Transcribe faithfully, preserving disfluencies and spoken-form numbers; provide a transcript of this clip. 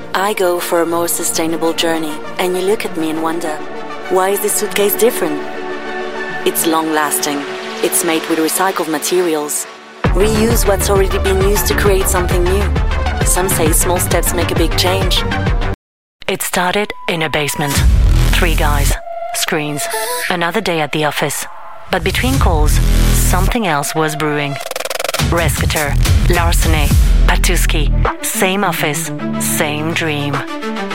I go for a more sustainable journey, and you look at me and wonder, why is this suitcase different? It's long-lasting. It's made with recycled materials. Reuse what's already been used to create something new. Some say small steps make a big change. It started in a basement. Three guys, screens, another day at the office. But between calls, something else was brewing. Rescuter, Larsenet, Patuski, same office, same dream.